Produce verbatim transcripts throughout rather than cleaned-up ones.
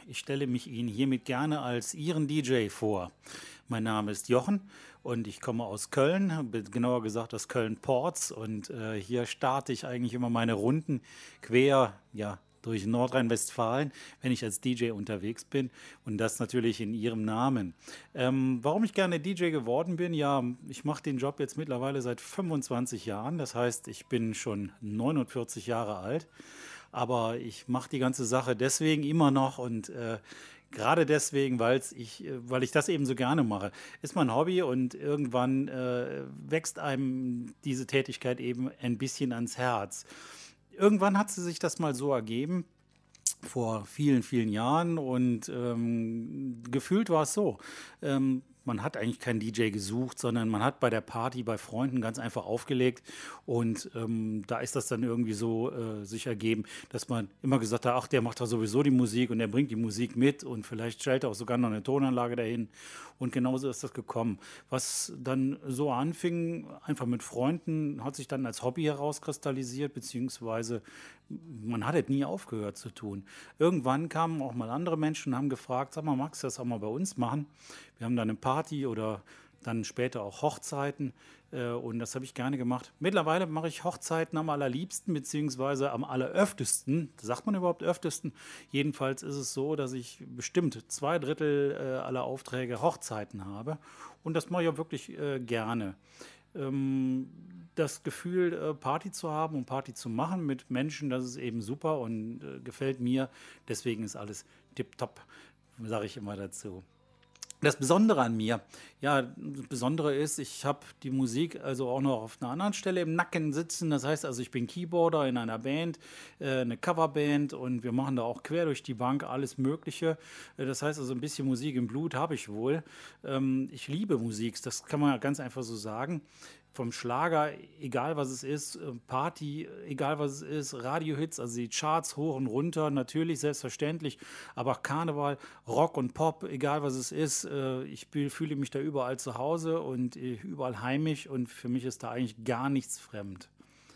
Ich stelle mich Ihnen hiermit gerne als Ihren D J vor. Mein Name ist Jochen und ich komme aus Köln, be- genauer gesagt aus Köln-Porz. Und äh, hier starte ich eigentlich immer meine Runden quer, ja, durch Nordrhein-Westfalen, wenn ich als D J unterwegs bin und das natürlich in Ihrem Namen. Ähm, warum ich gerne D J geworden bin? Ja, ich mache den Job jetzt mittlerweile seit fünfundzwanzig Jahren. Das heißt, ich bin schon neunundvierzig Jahre alt, aber ich mache die ganze Sache deswegen immer noch und äh, gerade deswegen, weil's ich, äh, weil ich das eben so gerne mache. Ist mein Hobby und irgendwann äh, wächst einem diese Tätigkeit eben ein bisschen ans Herz. Irgendwann hat sie sich das mal so ergeben, vor vielen, vielen Jahren und ähm, gefühlt war es so. Ähm, man hat eigentlich keinen D J gesucht, sondern man hat bei der Party bei Freunden ganz einfach aufgelegt und ähm, da ist das dann irgendwie so äh, sich ergeben, dass man immer gesagt hat, ach, der macht doch sowieso die Musik und der bringt die Musik mit und vielleicht stellt er auch sogar noch eine Tonanlage dahin und genauso ist das gekommen. Was dann so anfing, einfach mit Freunden, hat sich dann als Hobby herauskristallisiert, beziehungsweise man hat es nie aufgehört zu tun. Irgendwann kamen auch mal andere Menschen und haben gefragt, sag mal, magst du das auch mal bei uns machen? Wir haben dann eine Party oder dann später auch Hochzeiten äh, und das habe ich gerne gemacht. Mittlerweile mache ich Hochzeiten am allerliebsten beziehungsweise am alleröftesten. Sagt man überhaupt öftesten? Jedenfalls ist es so, dass ich bestimmt zwei Drittel äh, aller Aufträge Hochzeiten habe und das mache ich auch wirklich äh, gerne. Ähm, Das Gefühl, äh, Party zu haben und Party zu machen mit Menschen, das ist eben super und äh, gefällt mir. Deswegen ist alles tipptopp, sage ich immer dazu. Das Besondere an mir, ja, das Besondere ist, ich habe die Musik also auch noch auf einer anderen Stelle im Nacken sitzen. Das heißt also, ich bin Keyboarder in einer Band, äh, eine Coverband und wir machen da auch quer durch die Bank alles Mögliche. Äh, Das heißt also, ein bisschen Musik im Blut habe ich wohl. Ähm, ich liebe Musik, das kann man ja ganz einfach so sagen. Vom Schlager, egal was es ist, äh, Party, egal was es ist, Radiohits, also die Charts hoch und runter, natürlich, selbstverständlich, aber auch Karneval, Rock und Pop, egal was es ist, äh, ich fühl- fühle mich da überall zu Hause und äh, überall heimisch und für mich ist da eigentlich gar nichts fremd.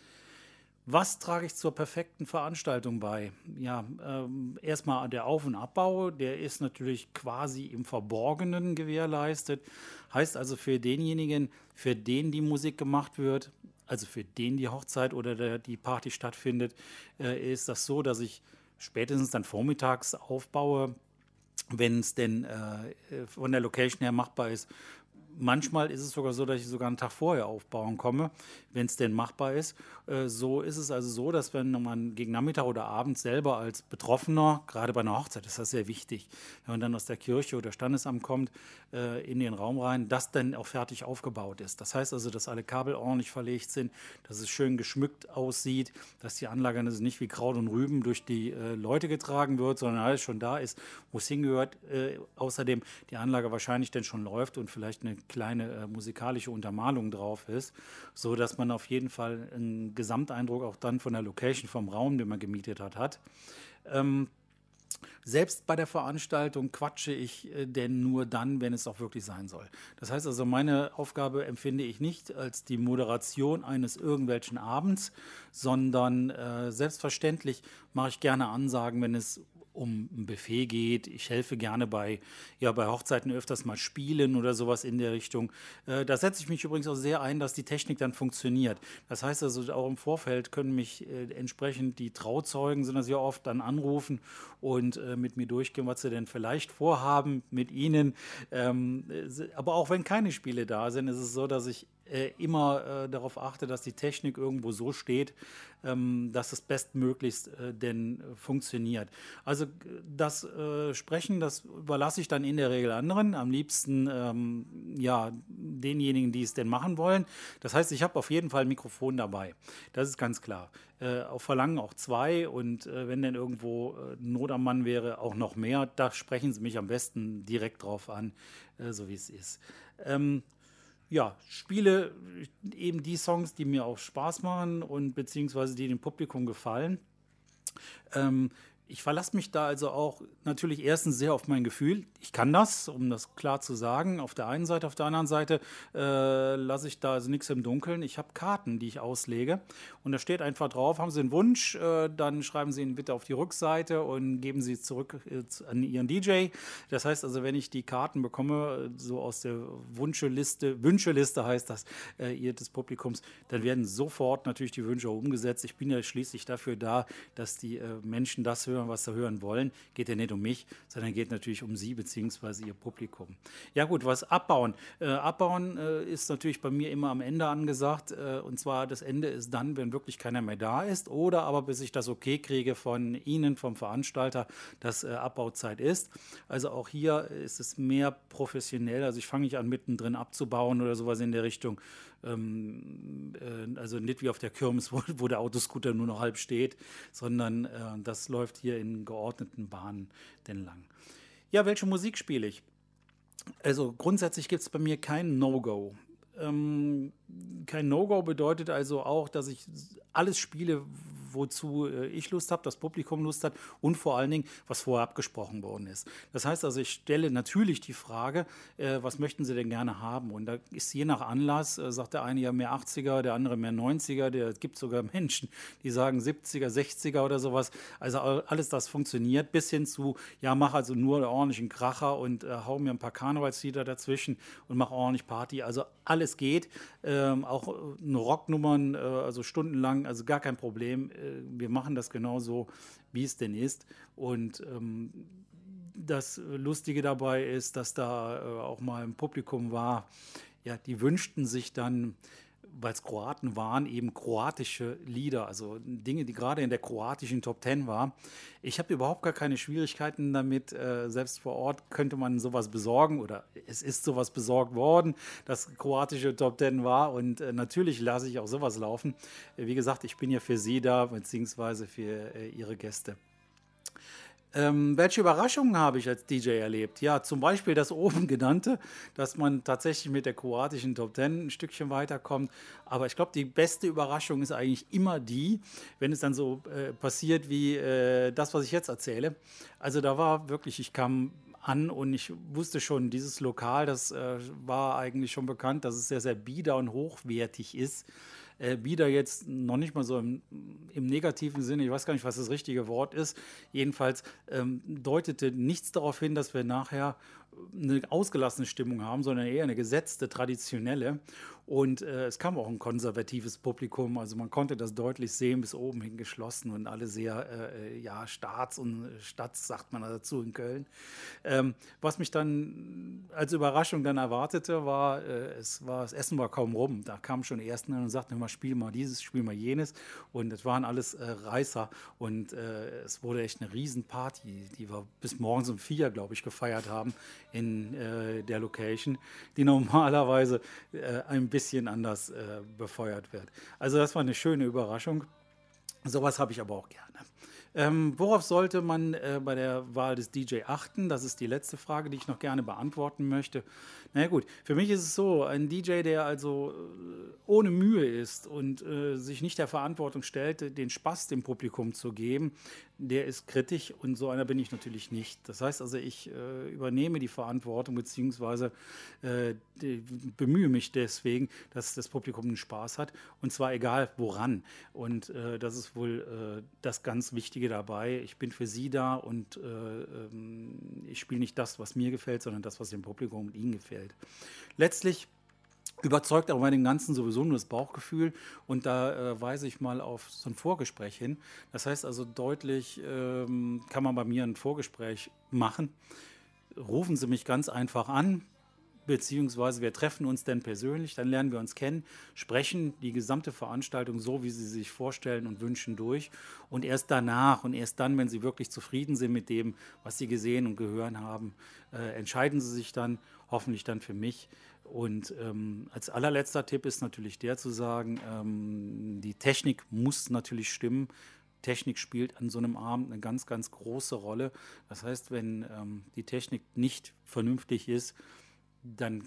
Was trage ich zur perfekten Veranstaltung bei? Ja, ähm, erstmal der Auf- und Abbau, der ist natürlich quasi im Verborgenen gewährleistet. Heißt also für denjenigen, für den die Musik gemacht wird, also für den die Hochzeit oder der, die Party stattfindet, äh, ist das so, dass ich spätestens dann vormittags aufbaue, wenn es denn äh, von der Location her machbar ist. Manchmal ist es sogar so, dass ich sogar einen Tag vorher aufbauen komme, wenn es denn machbar ist. Äh, so ist es also so, dass wenn man gegen Nachmittag oder Abend selber als Betroffener, gerade bei einer Hochzeit ist das sehr wichtig, wenn man dann aus der Kirche oder Standesamt kommt, äh, in den Raum rein, dass dann auch fertig aufgebaut ist. Das heißt also, dass alle Kabel ordentlich verlegt sind, dass es schön geschmückt aussieht, dass die Anlage also nicht wie Kraut und Rüben durch die äh, Leute getragen wird, sondern alles schon da ist, wo es hingehört. Äh, außerdem die Anlage wahrscheinlich dann schon läuft und vielleicht eine kleine äh, musikalische Untermalung drauf ist, so dass man auf jeden Fall einen Gesamteindruck auch dann von der Location, vom Raum, den man gemietet hat, hat. Ähm, Selbst bei der Veranstaltung quatsche ich äh, denn nur dann, wenn es auch wirklich sein soll. Das heißt also, meine Aufgabe empfinde ich nicht als die Moderation eines irgendwelchen Abends, sondern äh, selbstverständlich mache ich gerne Ansagen, wenn es um ein Buffet geht. Ich helfe gerne bei, ja, bei Hochzeiten öfters mal spielen oder sowas in der Richtung. Äh, da setze ich mich übrigens auch sehr ein, dass die Technik dann funktioniert. Das heißt also, auch im Vorfeld können mich äh, entsprechend die Trauzeugen, sind das ja oft, dann anrufen und äh, mit mir durchgehen, was sie denn vielleicht vorhaben mit ihnen. Ähm, äh, aber auch wenn keine Spiele da sind, ist es so, dass ich äh, immer äh, darauf achte, dass die Technik irgendwo so steht, ähm, dass es bestmöglichst äh, denn äh, funktioniert. Also g- das äh, Sprechen, das überlasse ich dann in der Regel anderen, am liebsten ähm, ja, denjenigen, die es denn machen wollen. Das heißt, ich habe auf jeden Fall ein Mikrofon dabei. Das ist ganz klar. Äh, auf Verlangen auch zwei und äh, wenn denn irgendwo äh, Not am Mann wäre, auch noch mehr. Da sprechen Sie mich am besten direkt drauf an, äh, so wie es ist. Ähm, ja, spiele eben die Songs, die mir auch Spaß machen und beziehungsweise die dem Publikum gefallen. Ähm, Ich verlasse mich da also auch natürlich erstens sehr auf mein Gefühl. Ich kann das, um das klar zu sagen. Auf der einen Seite, auf der anderen Seite äh, lasse ich da also nichts im Dunkeln. Ich habe Karten, die ich auslege. Und da steht einfach drauf, haben Sie einen Wunsch, äh, dann schreiben Sie ihn bitte auf die Rückseite und geben Sie es zurück äh, an Ihren D J. Das heißt also, wenn ich die Karten bekomme, äh, so aus der Wunscheliste, Wünscheliste heißt das, äh, ihr des Publikums, dann werden sofort natürlich die Wünsche umgesetzt. Ich bin ja schließlich dafür da, dass die äh, Menschen das hören, was sie hören wollen. Geht ja nicht um mich, sondern geht natürlich um sie bzw. ihr Publikum. Ja gut, was abbauen? Äh, abbauen äh, ist natürlich bei mir immer am Ende angesagt. Äh, und zwar das Ende ist dann, wenn wirklich keiner mehr da ist oder aber bis ich das okay kriege von Ihnen, vom Veranstalter, dass äh, Abbauzeit ist. Also auch hier ist es mehr professionell. Also ich fange nicht an, mittendrin abzubauen oder sowas in der Richtung. Ähm, äh, also nicht wie auf der Kirmes, wo, wo der Autoscooter nur noch halb steht, sondern äh, das läuft hier in geordneten Bahnen denn lang. Ja, welche Musik spiele ich? Also grundsätzlich gibt es bei mir kein No-Go. Ähm, kein No-Go bedeutet also auch, dass ich alles spiele, wozu äh, ich Lust habe, das Publikum Lust hat und vor allen Dingen, was vorher abgesprochen worden ist. Das heißt also, ich stelle natürlich die Frage, äh, was möchten Sie denn gerne haben? Und da ist je nach Anlass, äh, sagt der eine ja mehr achtziger, der andere mehr neunziger, der es gibt sogar Menschen, die sagen siebziger, sechziger oder sowas. Also alles das funktioniert bis hin zu, ja, mach also nur einen ordentlichen Kracher und äh, hau mir ein paar Karnevalslieder dazwischen und mach ordentlich Party. Also alles geht, ähm, auch eine Rocknummern, äh, also stundenlang, also gar kein Problem. Äh, wir machen das genauso, wie es denn ist. Und ähm, das Lustige dabei ist, dass da äh, auch mal ein Publikum war, ja, die wünschten sich dann, weil es Kroaten waren, eben kroatische Lieder, also Dinge, die gerade in der kroatischen Top Ten waren. Ich habe überhaupt gar keine Schwierigkeiten damit. Äh, selbst vor Ort könnte man sowas besorgen oder es ist sowas besorgt worden, das kroatische Top Ten war und äh, natürlich lasse ich auch sowas laufen. Äh, wie gesagt, ich bin ja für Sie da, beziehungsweise für äh, Ihre Gäste. Ähm, welche Überraschungen habe ich als D J erlebt? Ja, zum Beispiel das oben genannte, dass man tatsächlich mit der kroatischen Top Ten ein Stückchen weiterkommt. Aber ich glaube, die beste Überraschung ist eigentlich immer die, wenn es dann so äh, passiert wie äh, das, was ich jetzt erzähle. Also da war wirklich, ich kam an und ich wusste schon, dieses Lokal, das äh, war eigentlich schon bekannt, dass es sehr, sehr bieder und hochwertig ist. Äh, bieder jetzt noch nicht mal so im, im negativen Sinne, ich weiß gar nicht, was das richtige Wort ist. Jedenfalls ähm, deutete nichts darauf hin, dass wir nachher eine ausgelassene Stimmung haben, sondern eher eine gesetzte, traditionelle. Und äh, es kam auch ein konservatives Publikum, also man konnte das deutlich sehen, bis oben hin geschlossen und alle sehr, äh, ja, Staats- und Stadt, sagt man dazu in Köln. Ähm, was mich dann als Überraschung dann erwartete, war, äh, es war, das Essen war kaum rum. Da kamen schon die Ersten und sagten immer, spiel mal dieses, spiel mal jenes. Und es waren alles äh, Reißer und äh, es wurde echt eine Riesenparty, die wir bis morgens um vier, glaube ich, gefeiert haben in äh, der Location, die normalerweise äh, ein bisschen anders äh, befeuert wird. Also das war eine schöne Überraschung. Sowas habe ich aber auch gerne. Ähm, worauf sollte man äh, bei der Wahl des D J achten? Das ist die letzte Frage, die ich noch gerne beantworten möchte. Na ja, gut, für mich ist es so, ein D J, der also äh, ohne Mühe ist und äh, sich nicht der Verantwortung stellt, den Spaß dem Publikum zu geben, der ist kritisch und so einer bin ich natürlich nicht. Das heißt also, ich äh, übernehme die Verantwortung beziehungsweise äh, die, bemühe mich deswegen, dass das Publikum einen Spaß hat und zwar egal woran. Und äh, das ist wohl äh, das ganz Wichtige dabei. Ich bin für Sie da und äh, ähm, ich spiele nicht das, was mir gefällt, sondern das, was dem Publikum und Ihnen gefällt. Letztlich überzeugt aber bei dem Ganzen sowieso nur das Bauchgefühl und da äh, weise ich mal auf so ein Vorgespräch hin. Das heißt also deutlich ähm, kann man bei mir ein Vorgespräch machen. Rufen Sie mich ganz einfach an, beziehungsweise wir treffen uns dann persönlich, dann lernen wir uns kennen, sprechen die gesamte Veranstaltung so, wie Sie sich vorstellen und wünschen durch und erst danach und erst dann, wenn Sie wirklich zufrieden sind mit dem, was Sie gesehen und gehört haben, äh, entscheiden Sie sich dann, hoffentlich dann für mich. Und ähm, als allerletzter Tipp ist natürlich der zu sagen, ähm, die Technik muss natürlich stimmen. Technik spielt an so einem Abend eine ganz, ganz große Rolle. Das heißt, wenn ähm, die Technik nicht vernünftig ist, dann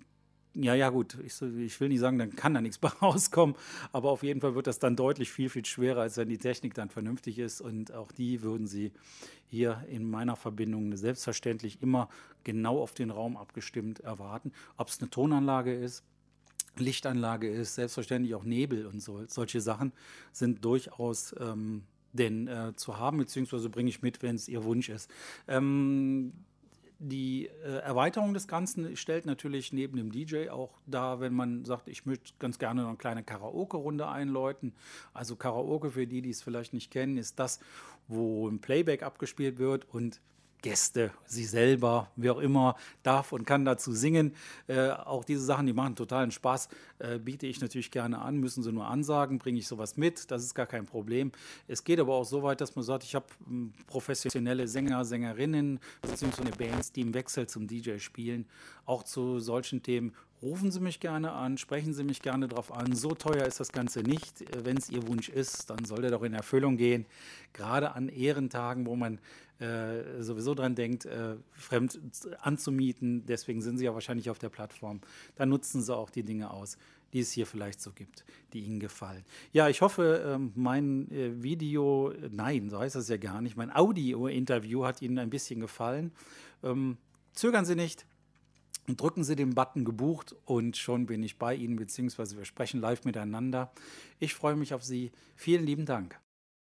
ja, ja, gut, ich, so- ich will nicht sagen, dann kann da nichts bei rauskommen, aber auf jeden Fall wird das dann deutlich viel, viel schwerer, als wenn die Technik dann vernünftig ist. Und auch die würden Sie hier in meiner Verbindung selbstverständlich immer genau auf den Raum abgestimmt erwarten. Ob es eine Tonanlage ist, Lichtanlage ist, selbstverständlich auch Nebel und so. Solche Sachen sind durchaus ähm, denn äh, zu haben, beziehungsweise bringe ich mit, wenn es Ihr Wunsch ist. Ähm, die äh, Erweiterung des Ganzen stellt natürlich neben dem D J auch dar, wenn man sagt, ich möchte ganz gerne noch eine kleine Karaoke-Runde einläuten. Also Karaoke, für die, die es vielleicht nicht kennen, ist das, wo ein Playback abgespielt wird und Gäste, sie selber, wie auch immer, darf und kann dazu singen. Äh, auch diese Sachen, die machen totalen Spaß, äh, biete ich natürlich gerne an, müssen sie nur ansagen, bringe ich sowas mit, das ist gar kein Problem. Es geht aber auch so weit, dass man sagt, ich habe ähm, professionelle Sänger, Sängerinnen, beziehungsweise Bands, die im Wechsel zum D J spielen. Auch zu solchen Themen rufen Sie mich gerne an, sprechen Sie mich gerne darauf an. So teuer ist das Ganze nicht. Äh, Wenn es Ihr Wunsch ist, dann soll der doch in Erfüllung gehen. Gerade an Ehrentagen, wo man äh, sowieso dran denkt, äh, fremd anzumieten. Deswegen sind Sie ja wahrscheinlich auf der Plattform. Da nutzen Sie auch die Dinge aus, die es hier vielleicht so gibt, die Ihnen gefallen. Ja, ich hoffe, ähm, mein äh, Video, äh, nein, so heißt das ja gar nicht, mein Audio-Interview hat Ihnen ein bisschen gefallen. Ähm, zögern Sie nicht. Drücken Sie den Button gebucht und schon bin ich bei Ihnen, beziehungsweise wir sprechen live miteinander. Ich freue mich auf Sie. Vielen lieben Dank.